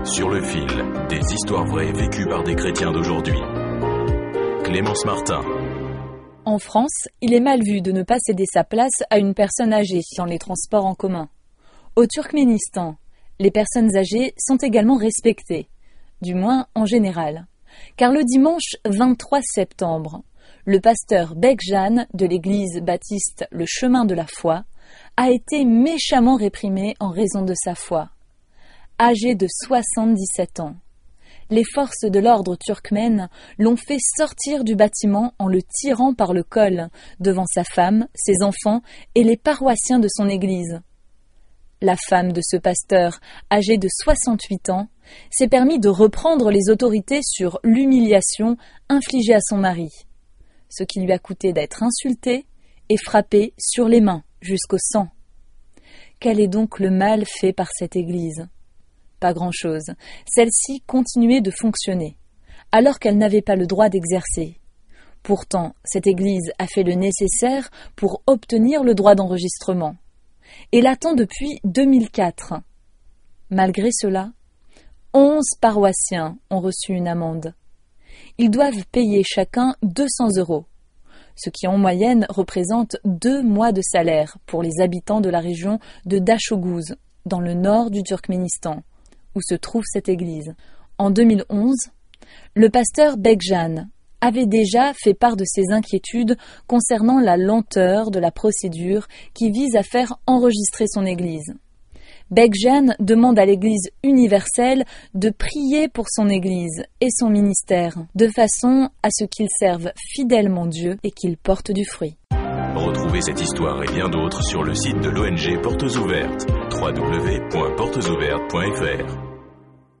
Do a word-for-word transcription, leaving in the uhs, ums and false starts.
Sur le fil, des histoires vraies vécues par des chrétiens d'aujourd'hui. Clémence Martin. En France, il est mal vu de ne pas céder sa place à une personne âgée dans les transports en commun. Au Turkménistan, les personnes âgées sont également respectées, du moins en général. Car le dimanche vingt-trois septembre, le pasteur Bekjan de l'église baptiste Le Chemin de la Foi a été méchamment réprimé en raison de sa foi. Âgé de soixante-dix-sept ans, les forces de l'ordre turkmène l'ont fait sortir du bâtiment en le tirant par le col devant sa femme, ses enfants et les paroissiens de son église. La femme de ce pasteur, âgé de soixante-huit ans, s'est permis de reprendre les autorités sur l'humiliation infligée à son mari, ce qui lui a coûté d'être insulté et frappé sur les mains jusqu'au sang. Quel est donc le mal fait par cette église ? Pas grand-chose. Celle-ci continuait de fonctionner, alors qu'elle n'avait pas le droit d'exercer. Pourtant, cette église a fait le nécessaire pour obtenir le droit d'enregistrement. Et l'attend depuis deux mille quatre. Malgré cela, onze paroissiens ont reçu une amende. Ils doivent payer chacun deux cents euros, ce qui en moyenne représente deux mois de salaire pour les habitants de la région de Dachoguz, dans le nord du Turkménistan, où se trouve cette église. En deux mille onze, le pasteur Bekjan avait déjà fait part de ses inquiétudes concernant la lenteur de la procédure qui vise à faire enregistrer son église. Bekjan demande à l'Église universelle de prier pour son église et son ministère, de façon à ce qu'ils servent fidèlement Dieu et qu'ils portent du fruit. Retrouvez cette histoire et bien d'autres sur le site de l'O N G Portes Ouvertes, w w w point portes ouvertes point f r.